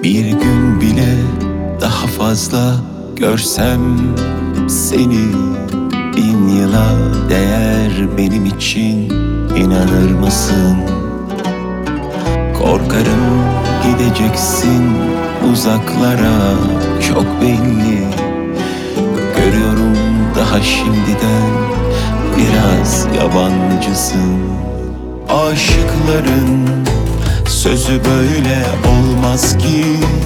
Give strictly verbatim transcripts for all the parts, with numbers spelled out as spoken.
Bir gün bile daha fazla görsem seni, bin yıla değer benim için, inanır mısın? Korkarım gideceksin uzaklara, çok belli. Görüyorum daha şimdiden biraz yabancısın. Aşıkların sözü böyle olmaz ki,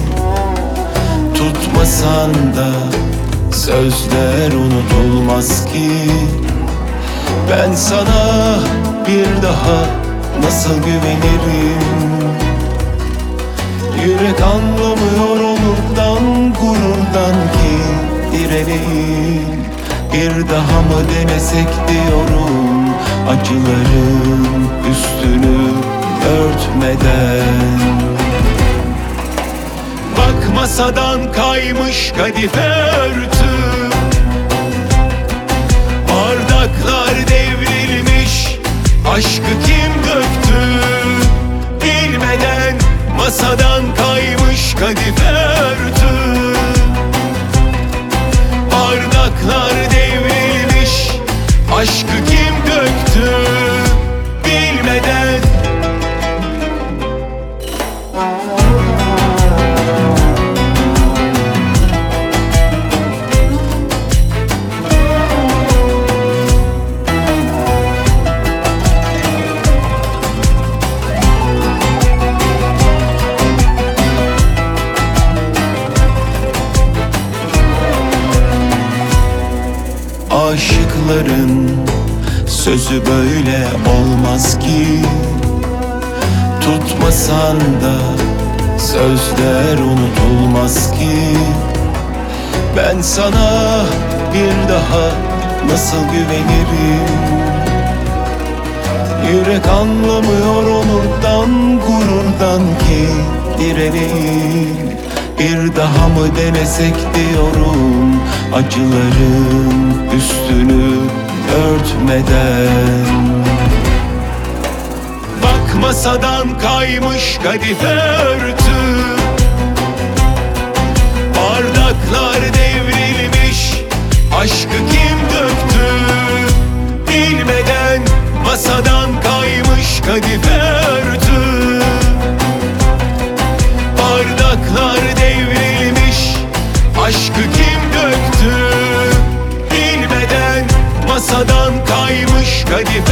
tutmasan da sözler unutulmaz ki. Ben sana bir daha nasıl güvenirim? Yürek anlamıyor onurdan, gururdan ki direneyim. Bir daha mı denesek diyorum, acıların üstünü örtmeden. Bak masadan kaymış kadife örtü, bardaklar devrilmiş, aşkı kim döktü? Bilmeden masadan kaymış kadife örtü, bardaklar devrilmiş, aşkı kim döktü? Bilmeden. Aşıkların sözü böyle olmaz ki, tutmasan da sözler unutulmaz ki. Ben sana bir daha nasıl güvenirim? Yürek anlamıyor onurdan, gururdan ki direneyim. Bir daha mı denesek diyorum, acıların üstünü örtmeden. Bak masadan kaymış kadife örtü, bardaklar devrilmiş, aşkı kim döktü? Bilmeden masadan kaymış kadife örtü, bardaklar devrilmiş, aşkı kim döktü? Bilmeden masadan kaymış kadife